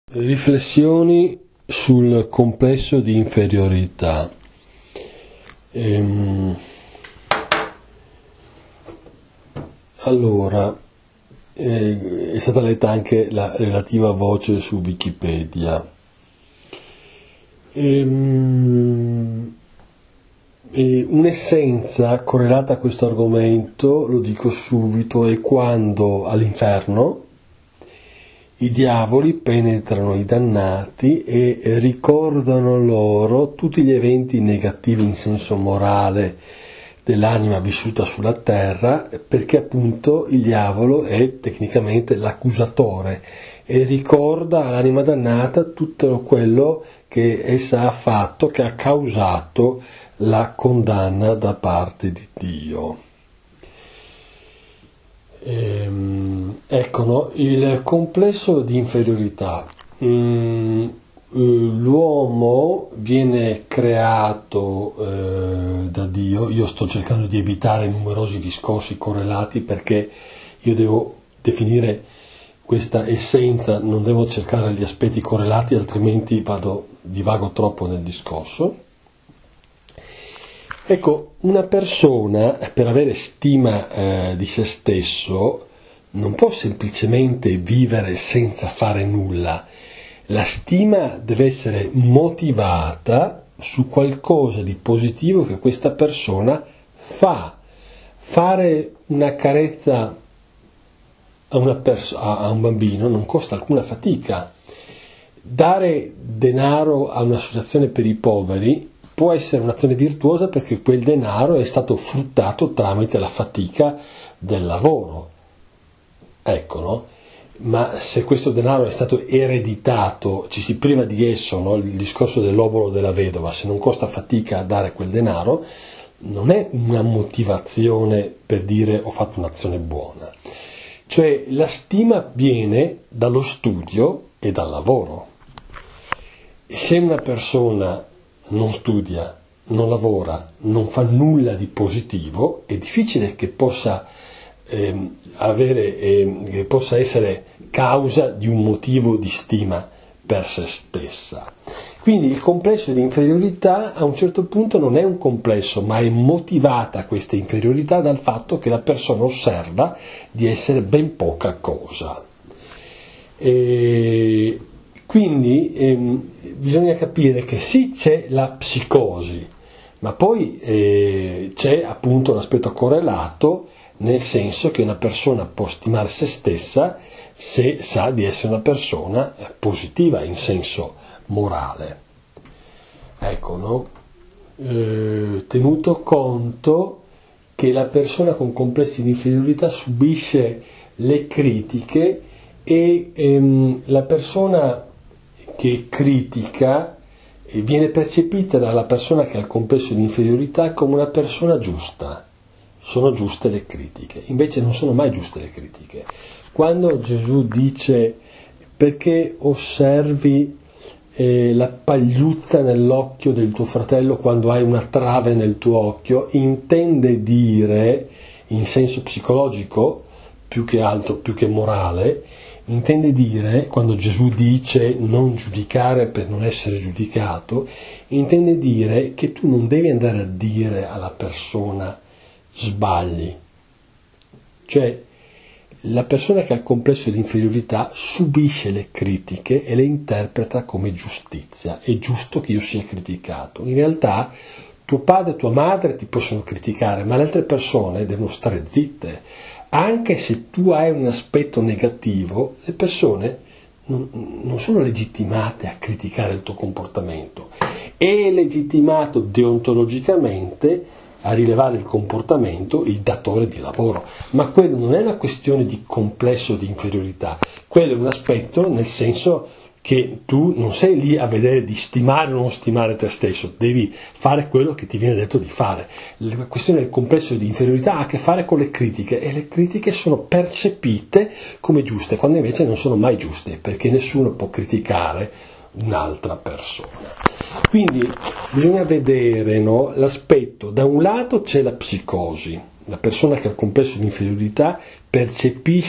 Riflessioni sul complesso di inferiorità. Allora, è stata letta anche la relativa voce su Wikipedia. Un'essenza correlata a questo argomento, lo dico subito, è quando all'inferno i diavoli penetrano i dannati e ricordano loro tutti gli eventi negativi in senso morale dell'anima vissuta sulla terra, perché appunto il diavolo è tecnicamente l'accusatore e ricorda all'anima dannata tutto quello che essa ha fatto, che ha causato la condanna da parte di Dio. Ecco, no? Il complesso di inferiorità. L'uomo viene creato da Dio. Io sto cercando di evitare numerosi discorsi correlati perché io devo definire questa essenza, non devo cercare gli aspetti correlati, altrimenti divago troppo nel discorso. Ecco, una persona per avere stima di se stesso non può semplicemente vivere senza fare nulla. La stima deve essere motivata su qualcosa di positivo che questa persona fa. Fare una carezza a un bambino non costa alcuna fatica. Dare denaro a un'associazione per i poveri può essere un'azione virtuosa perché quel denaro è stato fruttato tramite la fatica del lavoro. Ecco, no? Ma se questo denaro è stato ereditato, ci si priva di esso, no? Il discorso dell'obolo della vedova, se non costa fatica dare quel denaro, non è una motivazione per dire ho fatto un'azione buona. Cioè la stima viene dallo studio e dal lavoro. Se una persona non studia, non lavora, non fa nulla di positivo, è difficile che possa che possa essere causa di un motivo di stima per se stessa. Quindi il complesso di inferiorità a un certo punto non è un complesso, ma è motivata questa inferiorità dal fatto che la persona osserva di essere ben poca cosa. Quindi bisogna capire che sì, c'è la psicosi, ma poi c'è appunto l'aspetto correlato, nel senso che una persona può stimare se stessa se sa di essere una persona positiva in senso morale. Ecco, no? Tenuto conto che la persona con complessi di inferiorità subisce le critiche e la persona che critica viene percepita dalla persona che ha il complesso di inferiorità come una persona giusta. Sono giuste le critiche, invece non sono mai giuste le critiche. Quando Gesù dice perché osservi la pagliuzza nell'occhio del tuo fratello quando hai una trave nel tuo occhio, intende dire, in senso psicologico, più che altro, più che morale, intende dire, quando Gesù dice non giudicare per non essere giudicato, intende dire che tu non devi andare a dire alla persona sbagli. Cioè, la persona che ha il complesso di inferiorità subisce le critiche e le interpreta come giustizia. È giusto che io sia criticato. In realtà tuo padre e tua madre ti possono criticare, ma le altre persone devono stare zitte. Anche se tu hai un aspetto negativo, le persone non sono legittimate a criticare il tuo comportamento. È legittimato deontologicamente a rilevare il comportamento il datore di lavoro, ma quello non è una questione di complesso di inferiorità, quello è un aspetto nel senso che tu non sei lì a vedere di stimare o non stimare te stesso, devi fare quello che ti viene detto di fare. La questione del complesso di inferiorità ha a che fare con le critiche e le critiche sono percepite come giuste, quando invece non sono mai giuste, perché nessuno può criticare un'altra persona. Quindi bisogna vedere, no, l'aspetto, da un lato c'è la psicosi, la persona che ha il complesso di inferiorità percepisce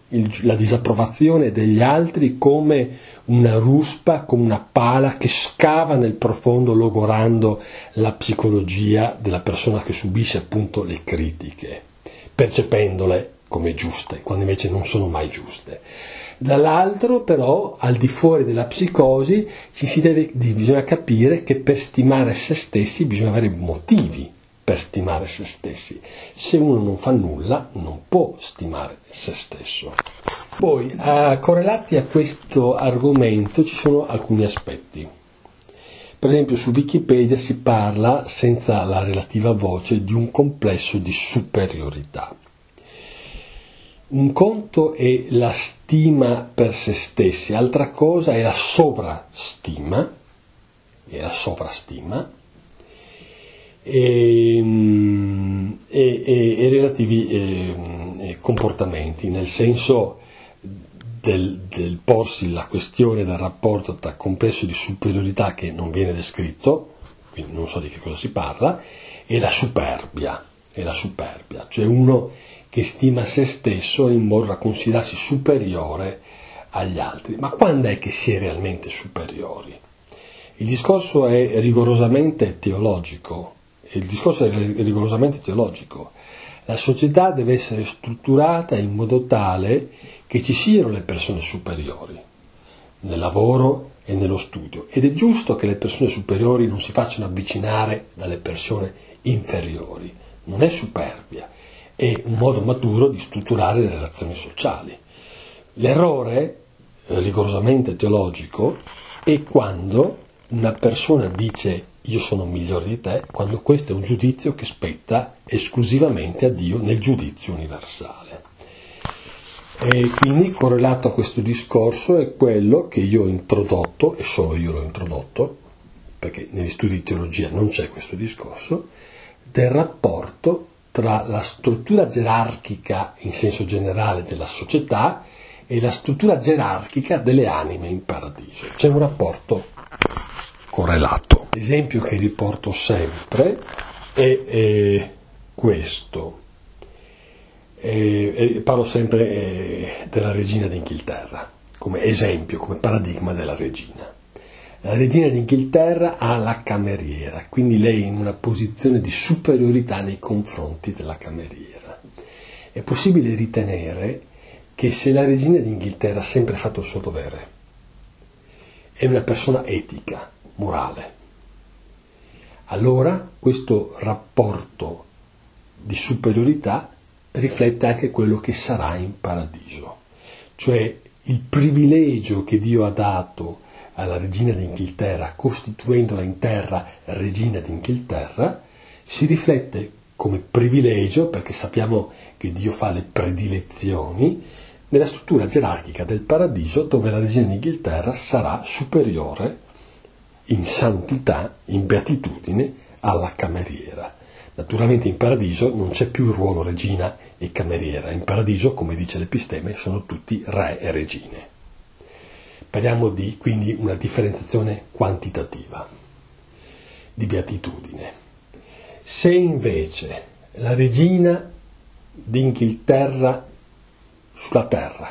la disapprovazione degli altri come una ruspa, come una pala che scava nel profondo, logorando la psicologia della persona che subisce appunto le critiche, percependole come giuste, quando invece non sono mai giuste. Dall'altro però, al di fuori della psicosi, bisogna capire che per stimare se stessi bisogna avere motivi per stimare se stessi. Se uno non fa nulla, non può stimare se stesso. Poi, correlati a questo argomento, ci sono alcuni aspetti. Per esempio, su Wikipedia si parla, senza la relativa voce, di un complesso di superiorità. Un conto è la stima per se stessi, altra cosa è la sovrastima e relativi comportamenti, nel senso del porsi la questione del rapporto tra complesso di superiorità che non viene descritto, quindi non so di che cosa si parla, e la superbia, cioè uno che stima se stesso in modo da considerarsi superiore agli altri. Ma quando è che si è realmente superiori? Il discorso è rigorosamente teologico. La società deve essere strutturata in modo tale che ci siano le persone superiori nel lavoro e nello studio, ed è giusto che le persone superiori non si facciano avvicinare dalle persone inferiori. Non è superbia, è un modo maturo di strutturare le relazioni sociali. L'errore rigorosamente teologico è quando una persona dice io sono migliore di te, quando questo è un giudizio che spetta esclusivamente a Dio nel giudizio universale. E quindi correlato a questo discorso è quello che io ho introdotto, e solo io l'ho introdotto, perché negli studi di teologia non c'è questo discorso, del rapporto tra la struttura gerarchica in senso generale della società e la struttura gerarchica delle anime in paradiso. C'è un rapporto correlato. L'esempio che riporto sempre è questo. Parlo sempre della regina d'Inghilterra come esempio, come paradigma della regina. La regina d'Inghilterra ha la cameriera, quindi lei è in una posizione di superiorità nei confronti della cameriera. È possibile ritenere che se la regina d'Inghilterra ha sempre fatto il suo dovere, è una persona etica, morale, allora questo rapporto di superiorità riflette anche quello che sarà in paradiso, cioè il privilegio che Dio ha dato alla regina d'Inghilterra, costituendola in terra regina d'Inghilterra, si riflette come privilegio, perché sappiamo che Dio fa le predilezioni, nella struttura gerarchica del paradiso, dove la regina d'Inghilterra sarà superiore in santità, in beatitudine, alla cameriera. Naturalmente in paradiso non c'è più il ruolo regina e cameriera, in paradiso, come dice l'Episteme, sono tutti re e regine. Parliamo di quindi una differenziazione quantitativa di beatitudine. Se invece la regina d'Inghilterra sulla terra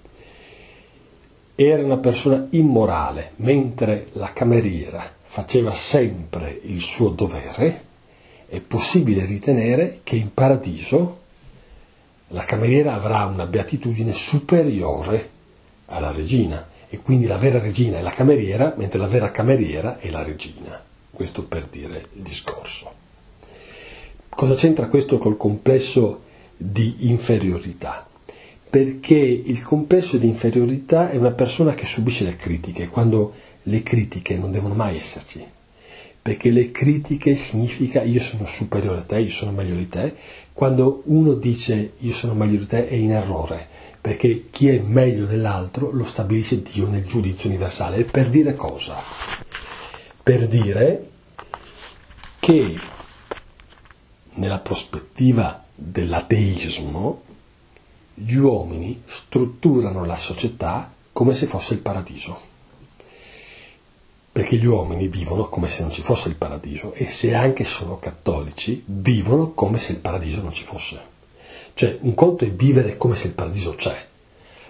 era una persona immorale, mentre la cameriera faceva sempre il suo dovere, è possibile ritenere che in paradiso la cameriera avrà una beatitudine superiore alla regina, e quindi la vera regina è la cameriera, mentre la vera cameriera è la regina. Questo per dire il discorso. Cosa c'entra questo col complesso di inferiorità? Perché il complesso di inferiorità è una persona che subisce le critiche, quando le critiche non devono mai esserci, perché le critiche significa io sono superiore a te, io sono meglio di te. Quando uno dice io sono meglio di te è in errore, perché chi è meglio dell'altro lo stabilisce Dio nel giudizio universale. E per dire cosa? Per dire che nella prospettiva dell'ateismo gli uomini strutturano la società come se fosse il paradiso, perché gli uomini vivono come se non ci fosse il paradiso, e se anche sono cattolici vivono come se il paradiso non ci fosse. Cioè un conto è vivere come se il paradiso c'è,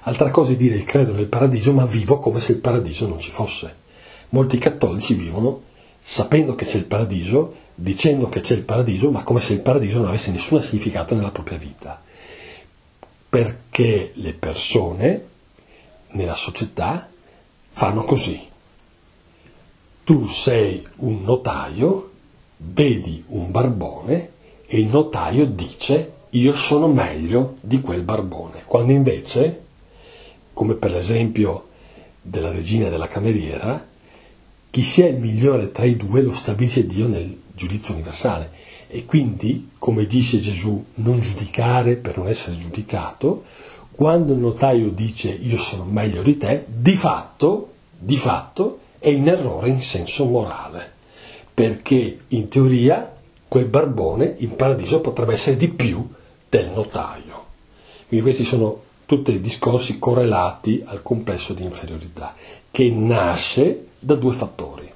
Altra cosa è dire il credo nel paradiso, ma vivo come se il paradiso non ci fosse. Molti cattolici vivono sapendo che c'è il paradiso, dicendo che c'è il paradiso, ma come se il paradiso non avesse nessun significato nella propria vita. Perché le persone nella società fanno così. Tu sei un notaio, vedi un barbone e il notaio dice io sono meglio di quel barbone, quando invece, come per l'esempio della regina e della cameriera, chi sia il migliore tra i due lo stabilisce Dio nel giudizio universale. E quindi, come dice Gesù, non giudicare per non essere giudicato. Quando il notaio dice io sono meglio di te, di fatto è in errore in senso morale, perché in teoria quel barbone in paradiso potrebbe essere di più del notaio. Quindi questi sono tutti discorsi correlati al complesso di inferiorità, che nasce da due fattori.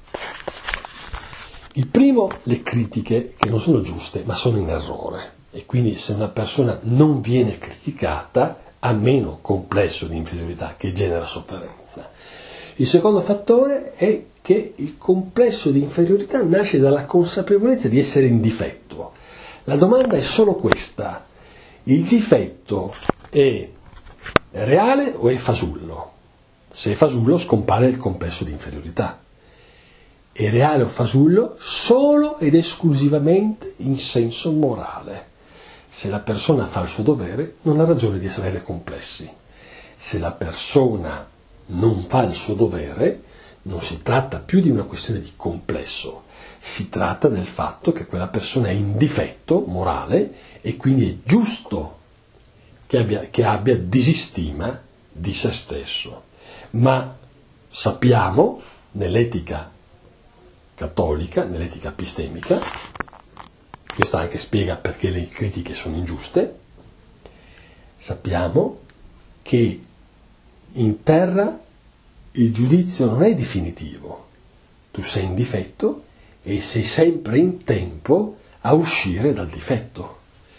Il primo, le critiche, che non sono giuste, ma sono in errore. E quindi se una persona non viene criticata, ha meno complesso di inferiorità che genera sofferenza. Il secondo fattore è che il complesso di inferiorità nasce dalla consapevolezza di essere in difetto. La domanda è solo questa: il difetto è reale o è fasullo? Se è fasullo scompare il complesso di inferiorità. È reale o fasullo solo ed esclusivamente in senso morale. Se la persona fa il suo dovere, non ha ragione di avere complessi. Se la persona non fa il suo dovere, non si tratta più di una questione di complesso, si tratta del fatto che quella persona è in difetto morale e quindi è giusto che abbia disistima di se stesso. Ma sappiamo, nell'etica cattolica, nell'etica epistemica, questo anche spiega perché le critiche sono ingiuste, sappiamo che in terra il giudizio non è definitivo, tu sei in difetto e sei sempre in tempo a uscire dal difetto.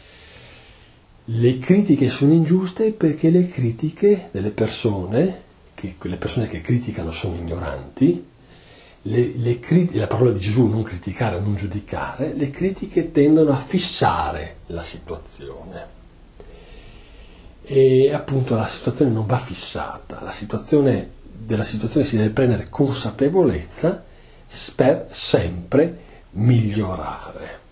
Le critiche sono ingiuste perché le critiche delle persone, che quelle persone che criticano sono ignoranti, la parola di Gesù, non criticare, non giudicare, le critiche tendono a fissare la situazione. E appunto la situazione non va fissata, della situazione si deve prendere consapevolezza per sempre migliorare.